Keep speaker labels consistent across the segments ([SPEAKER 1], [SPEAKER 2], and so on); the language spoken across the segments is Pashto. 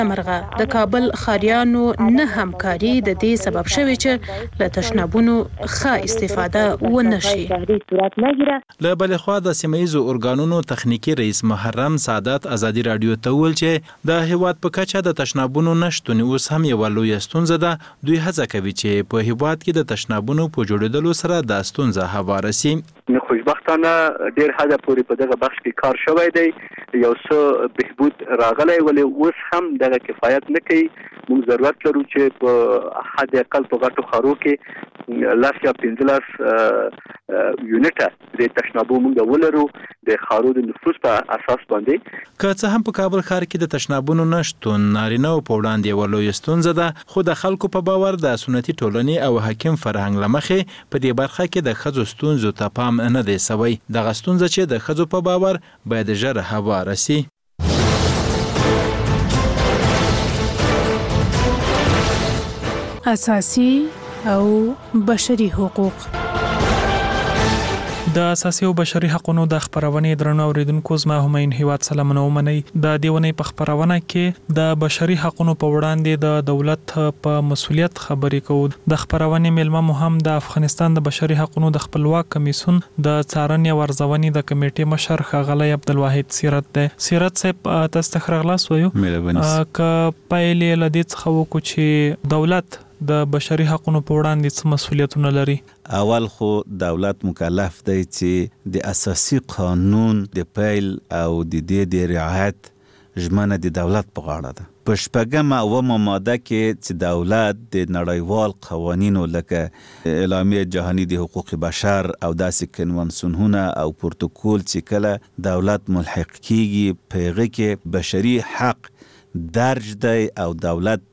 [SPEAKER 1] مرغه د کابل ښاریانو نه همکاري د دې سبب شوی چې له تشنابونو ښه استفاده ونه شي.
[SPEAKER 2] له بلې خوا د سیمه ییزو ارګانونو تخنیکي رئیس محرم سعادت ازادي رادیو ته وویل چې د هیواد په کچه د تشنابونو نشتون اوس هم یوه لویه ستونزه ده. دوی هڅه کوي چې په هیواد کې د تشنابونو په جوړېدلو سره دا ستونزه هواره سي.
[SPEAKER 3] خوشبختانه ډېر حده پورې په دغه بخش کې کار شوی دی، یو څه بهبود راغلی، ولې اوس هم دغه کفایت نه کوي. موږ ضرورت لرو چې په حد اقل په غټو ښارو کې 10 یا 15 یونټه د تشنابو موږ ولرو د ښارو د نفوس په اساس باندې.
[SPEAKER 2] که څه هم په کابل ښار کې د تشنابونو نشتون نارینه په وړاندې یوه لویه ستونزه ده، خو د خلکو په باور د سنتي ټولنې او حاکم فرهنګ له مخې په دې برخه کې د ښځو ستونزو ته پام نه دی سوی. دغه ستونزه چې د ښځو په باور باید ژر هواره سي.
[SPEAKER 1] اساسي او بشري حقوق.
[SPEAKER 4] د اساسي او بشري حقوقو د خبرونې درنو اوریدونکو زما همین هیواد سلامونه ومني. د دیونې په خبرونه کې د بشري حقوقو په وړاندې د دولت په مسولیت خبرې کوو. د خبرونې ملما مهم د افغانستان د بشري حقوقو د خپلواک کمیسیون د څارنې او ارزونې د کمیټې مشر ښاغلی عبدالواحد سیرت دی. سیرت صاحب تاسو ته خراغلاس وایو. که پایلې له دې څخه وکړو چې دولت د بشري حقوقو په وړاندې څه مسولیتونه لري.
[SPEAKER 5] اول خو دولت مکلف دی چې د اساسي قانون د پیل او د دې د رعایت ژمنه د دولت په غاړه ده. په 8 ماده کې چې دولت د نړیوال قوانینو لکه اعلامیه جهانی د حقوق بشر او داسې کنوانسیونونه او پروتوکول چې کله دولت ملحق کیږي په هغه کې بشري حق درج دی او دولت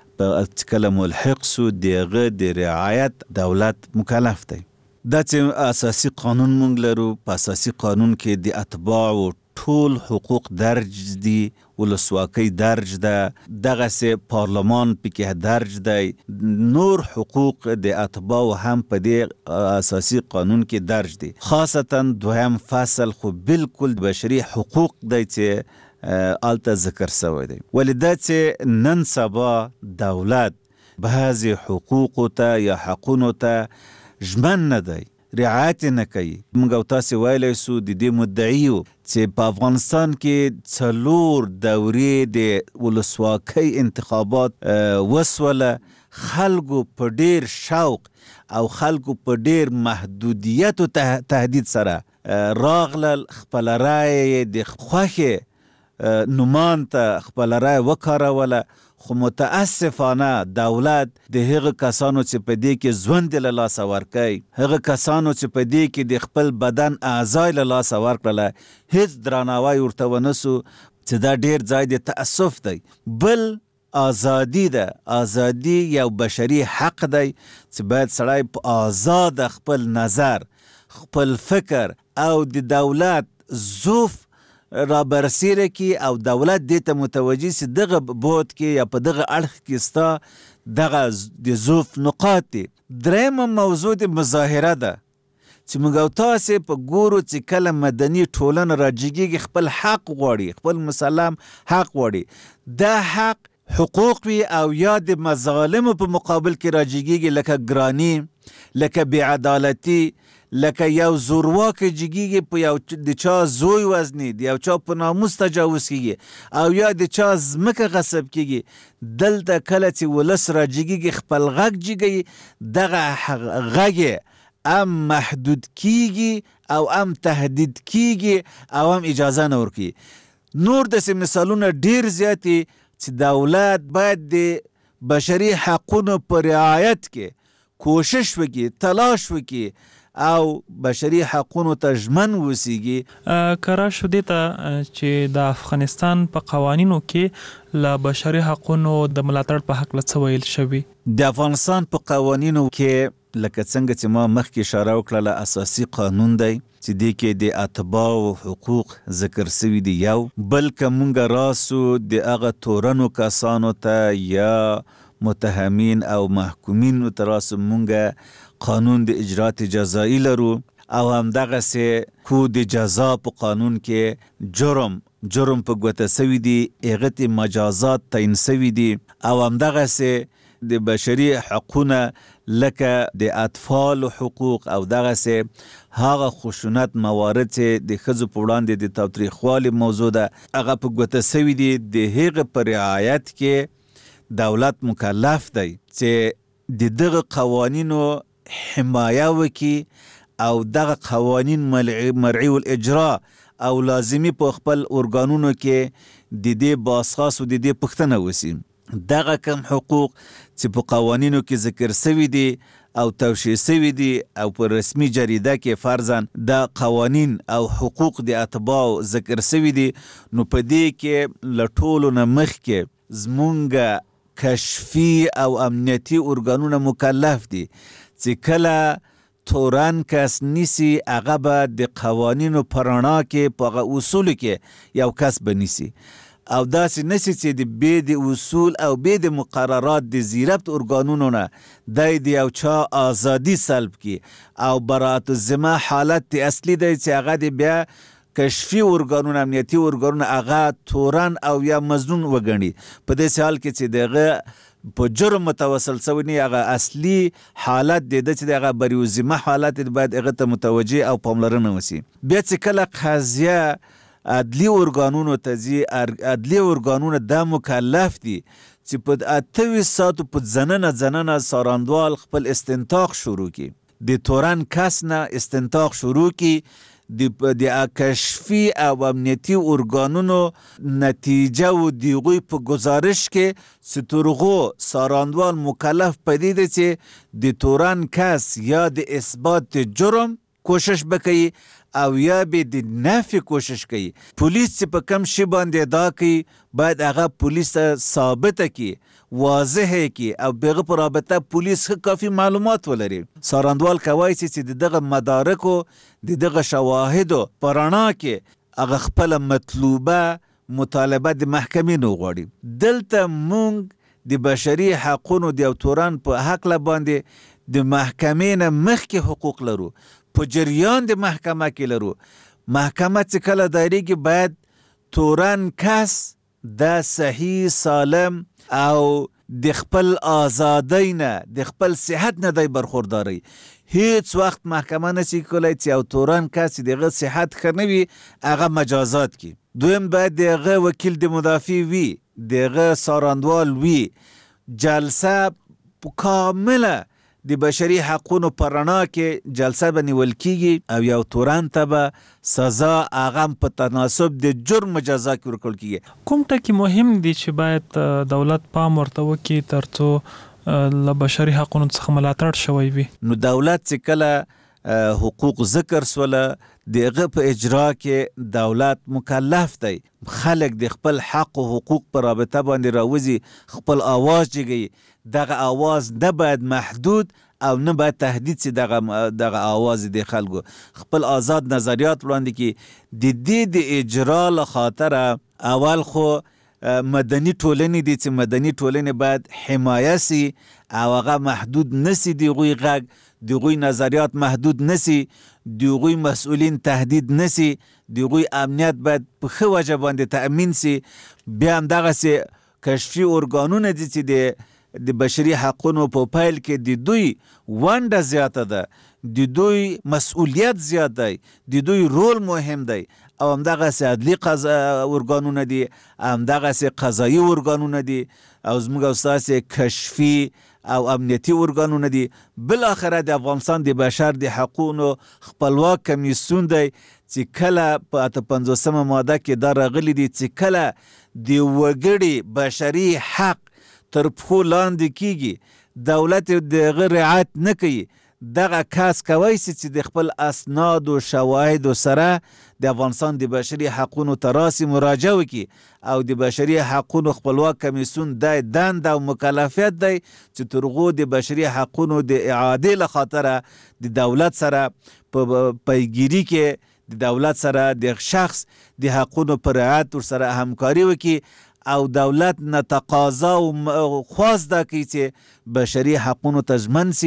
[SPEAKER 5] په کله ملحق سو دغه د رعایت دولت مکلف دی. دا چې اساسي قانون مونږ لرو، په اساسي قانون کې د اتباعو ټول حقوق درج دي، ولسواکۍ درج ده، دغه سه پارلمان پکې درج دی، نور حقوق د اتباعو هم په دې اساسي قانون کې درج دي. خاصتا دویم فصل خو بالکل بشري حقوق دی چې آلته ذکر سوی دی. ولی دا چې نن سبا دولت بعضی حقوقو ته یا حقونو ته ژمن نه دی، رعایت نه کوي. موږ او تاسې ویلی سو د دې مدعیو چې په افغانستان کې 4 دورې د ولسواکۍ انتخابات وسوله، خلکو په ډیر شوق او خلکو په ډیر محدودیت او تهدید سره راغلل، خپل رای د خوښې نومان ته خپل رای وکاروله. خو متاسفانه دولت د هغه کسانو چې په دې کې ژوند له لاسه ورکوي، هغه کسانو چې په دې کې د خپل بدن اعضای له لاسه ورکړله، هیڅ درناوی ورته ونه سو، چې دا ډیر ځای د تاسف دی. بل ازادي ده. ازادي یو بشري حق دی چې باید سړی په آزاد خپل نظر، خپل فکر او د دولت ظروف را برسیره کی او دولت دیتا متوجه سی دغه بود کی یا په دغه اړخ کې ستا دغه د ظروف نقاط دی. دریم موضوع د مظاهره ده چې موږ او تاسې په ګورو چې کله مدني ټولنه راجګیږي خپل حق غواړي، خپل مسلم حق غواړي، دا حق حقوق وي او یا د مظالمو په مقابل کې راجګیږي، لکه ګرانی، لکه بیعدالتی، لکه یو زورواک جګیږي په یو د چا زوی وزنی، د یو چا په ناموس تجاوز کیږي او یا د چا ځمکه غصب کیږي. دلته کله چې ولس را جګیږي خپل غږ جګي، دغه غږ ام محدود کیږي او ام تهدید کیږي او ام اجازه نه ورکي. نور داسې مثالونه ډیر زیاتی چې دولت باید د بشري حقونو په رعایت کې کوشش وکړي، تلاش وکړي او بشري حقونو ته ژمن وسیږي.
[SPEAKER 4] کرا شو دیتا چې د افغانستان په قوانینو کې له بشري حقونو د ملاتړ په حق څه ویل شوی؟
[SPEAKER 5] د افغانستان په قوانینو کې لکه څنګه چې ما مخکې اشاره وکړه، اساسي قانون دی چې دې کې د اتباعو حقوق ذکر سوي دي. یو بلکې مونږ راسو د هغه تورنو کسانو ته یا متهمین او محکومین تراسو مونږ قانون د اجرات جزایی لرو او هم دغه سه کود جزا په قانون کې جرم جرم په ګوته سوي دي، هغه ته مجازات تعیین سوي دي او همدغسې د بشري حقونه لکه د اطفال حقوق او دغسې هغه خشونت موارد چې د ښځو په وړاندې د تاوتریخوالي موضوع ده هغه په ګوته سوي دي. د هغه په رعایت کې دولت مکلف دی چې د دغه قوانینو حمایه وکړي او دغه قوانین مرعي الاجرا او لازمی په خپل ارګانونو کې د دې باسخاص او د دې پوښتنه وسی. دغه کم حقوق چې په قوانینو کې ذکر سوي دي او توشیح سوي دي او په رسمي جریده کې فرضاً د قوانین او حقوق د اتباع ذکر سوي دي، نو په دې کې له ټولو نه مخکې زمونږ کشفي او امنیتي ارګانونه مکلف دي چې کله تورن کس نیسی هغه به د قوانینو په رڼا کې په هغه اصولو کې یو کس به نیسی او داسې نسی چې د بې د اصول او بې د مقررات د زیربط ارګانونو نه د یو چا ازادي سلب کی او براءت الذمه حالت اصلي دی چې هغه د بیا کشفي ارګانونه امنیتي ارګانونه هغه تورن او یا مظنون وګڼي. په داسې حال کې چې دغه په جرم متوسل سوی نه هغه اصلي حالت د چې دغه بریو ذمه حالت باید هغه ته متوجه او پاملرنه وسی. بیا چې کله قضیه عدلی ارګانونو ته ځي، عدلی ارګانونه دا مکلف دي چې په 28 ساعتو په ځننه څارندوال خپل استنتاق شروع کړي، د تورن کس نه استنتاق شروع کړي، د کشفي او امنیتي ارګانونو نتیجه و دیغوی په گزارش کې سترغو څارندوال مکلف پدې دی چې د تورن کس یا د اثبات جرم کوشش بکوي او یا به د نفي کوشش کوي. پولیس چې په کم شي باندې ادا کوي باید هغه پولیس ثابته کی، واضح کی او بغه پر رابطه پولیس کافی معلومات ولري. څارندوال کوي چې دغه مدارکو دغه شواهدو پرانا کې هغه خپل مطلوبه مطالبه د محکمې نو غواړي. دلته مونږ د بشري حقونو د تورن په حق باندې د محکمې نه مخکې حقوق لرو، په جریان د محکمه کې لرو. محکمه چې کله دایریږي باید تورن کس د صحیح سالم او د خپل آزادۍ نه د خپل صحت نه دی برخورداری. هیڅ وخت محکمه نشي کولی چې یو تورن کس دغه صحت ښه نه وي هغه مجازات کی. دویم باید دغه وکیل د مدافع وي، دغه څارندوال وي. جلسه کامله د بشري حقونو پر رڼا کې جلسه به نیول کیږي او یو تورن ته به سزا هغه په تناسب د جرم جزا کې ورکول کیږي.
[SPEAKER 4] کوم ټکي مهم دي چې باید دولت پام ورته وکړي ترڅو له بشري حقونو څخه ملاتړ شوی وي؟
[SPEAKER 5] نو دولت چې کله حقوق ذکر سوله دغه په اجرا کې دولت مکلف دی خلک د خپل حق او حقوق پر رابطه باندې راوځي، خپل آواز جګي. دغه آواز نه باید محدود او نه باید تهدید سي. دغه آواز د خلکو خپل آزاد نظریات وړاندې کی. د دې د اجرا له خاطر اول خو مدني ټولنې دي چې مدني ټولنې باید حمایه سي او هغه محدود نسی، دغوی غږ دغوی نظریات محدود نسی، دغوی مسئولین تهدید نسی، دغوی امنیت باید په ښه وجه باندې تأمین سي. بیا همدغسې کشفي ارګانونه دي چې د بشري حقونو په پیل کې د دوی ونډه زیاته ده، د دوی مسئولیت زیات دی، د دوی رول مهم دی او همدغسې عدلي ارګانونه دي، همدغسې قضایي ارګانونه دي او زموږ او ستاسې کشفي او امنیتي ارګانونه دي. بالاخره د افغانستان د بشر د حقونو خپلواک کمیسیون دی چې کله په 58 ماده کې دا راغلي دي چې کله د وګړي بشري حق تر پښو لاندې کیږي، دولت دغه رعایت نه کوي، دغه کس کوي چې د خپل اسناد او شواهد سره د افغانستان د بشري حقونو تراسي مراجعه وکړي او د بشري حقونو خپلواک کمیسیون د دند او مکلفیت دی چې ترغو د بشري حقونو د اعاده له خاطر د دولت سره په پیګیری کې د دولت سره د شخص د حقونو پر رعایت سره همکاري وکړي او دولت نه تقاضا او خواست ده کوي چې بشري حقونو ته ژمن سي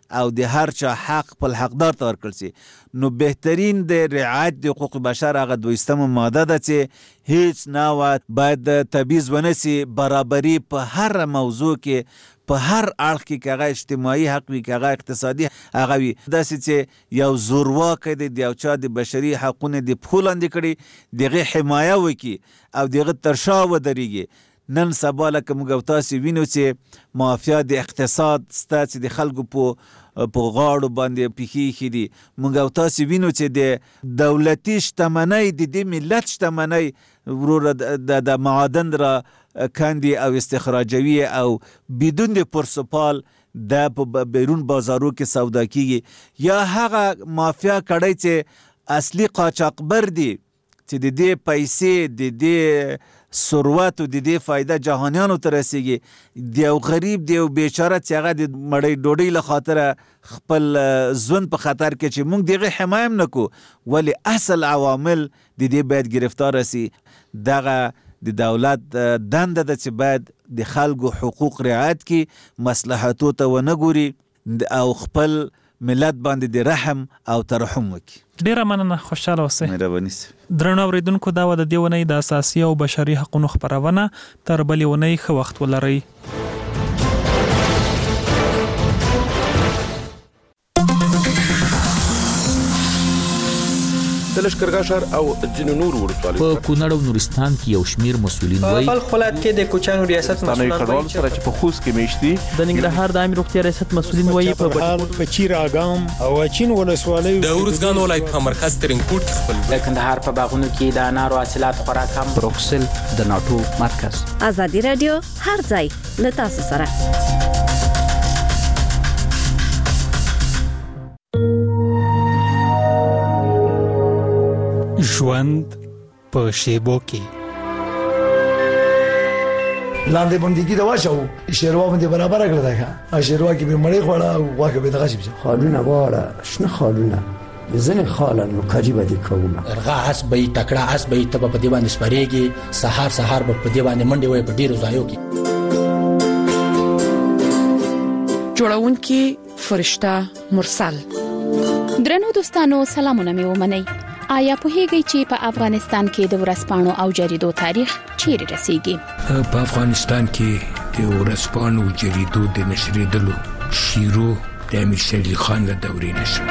[SPEAKER 5] او د هر چا حق په حقدار ته ورکړل شي. نو بهترین د رعایت د حقوق بشر هغه 22 ماده ده چې هیڅ نوع باید تبعیض ونه سي، برابري په هر موضوع کې، په هر اړخ کې که هغه اجتماعي حق وي که هغه اقتصادي هغه وي، داسې چې یو زورواکی دی د یو چا د بشري حقونه د پښو لاندې کړي، دغه حمایه وکړي او دغه تر شا ودرېږي. نن سبا لکه موږ او تاسې وینو چې مافیا د اقتصاد ستا چې د خلکو په غاړو باندې پښې ایښي دي. موږ او تاسې وینو چې د دولتي شتمنۍ د دې ملت شتمنۍ وروره د معادن را کاندي او استخراجوي او بدون د پرسپال د په بیرون بازارو کې سودا کیږي. یا هغه مافیا کړی چې اصلي قاچاقبر دي چې د دې پیسې د دې ثروت او د دې فایده جهانیانو ته رسیږي، د یو غریب د یو بیچاره چې هغه د مړۍ ډوډۍ له خاطره خپل ژوند په خطر کې چې موږ دغه حمایه هم نه کوو، ولې اصل عوامل د دې باید گرفتار شي. دغه د دولت دنده ده چې باید د خلکو حقوق رعایت کړي، مصلحتو ته ونه ګوري او خپل ملت باندې د رحم او ترحم وکړي.
[SPEAKER 4] ډیره مننه، خوشاله اوسئ.
[SPEAKER 5] مهرباني سي.
[SPEAKER 4] درنو اوریدونکو، دا و د دې ونې د اساسي او بشري حقوقو خبرونه. تر بلې ونې ښه وخت ولرئ.
[SPEAKER 6] د لشکرګاه ښار او ځینو نورو ولسوالیو
[SPEAKER 7] په کونړ او نورستان کې یو شمیر مسؤلین وایي
[SPEAKER 8] په خپل کې د کوچانو ریاست مسؤلین
[SPEAKER 6] وایي چې په خوست کې میشتي
[SPEAKER 8] د ننګرهار د عامه روغتیا ریاست مسؤلین وایي
[SPEAKER 9] په چیر اګام او چین ولسوالیو
[SPEAKER 10] د ورزګان ولایت په مرکز ترنګوټ خپل
[SPEAKER 11] د کندهار په باغونو کې د انارو حاصلات خورا کم.
[SPEAKER 12] بروکسل د ناتو مرکز.
[SPEAKER 13] ازادي رادیو هر ځای له تاسو سره.
[SPEAKER 14] ژوند په شیبو کې
[SPEAKER 15] لاندې باندې کې دا واچو شیروا باندې برابر کړل دا شیروا کې به مړی خوړه او واکه به دغه شي
[SPEAKER 16] خالونه واړه شنه خالونه ځنه خالن کاجی باندې کومه
[SPEAKER 17] ارغه اس به تکړه اس به ته په دی باندې سپریږي، سحر به په دی باندې منډي وای په ډیرو ځایو کې.
[SPEAKER 18] جوړونکي فرشته مرسل.
[SPEAKER 19] درنو دوستانو، سلامونه مې ومنئ. آیا پوهیږئ چې په افغانستان کې د ورځپاڼو او جریدو تاریخ چیرې رسیږي؟
[SPEAKER 20] په افغانستان کې د ورځپاڼو او جریدو د نشریدلو شروع د امیر شیر علي خان له دورې نشو.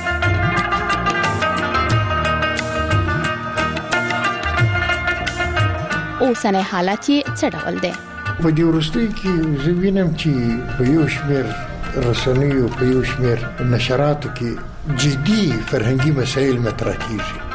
[SPEAKER 19] اوسنی حالت یې څه ډول دی؟
[SPEAKER 21] په دې وروستیو کې زه وینم چې په یو شمېر رسنیو په یو شمېر نشراتو کې جدي فرهنګي مسایل مطرح کیږي.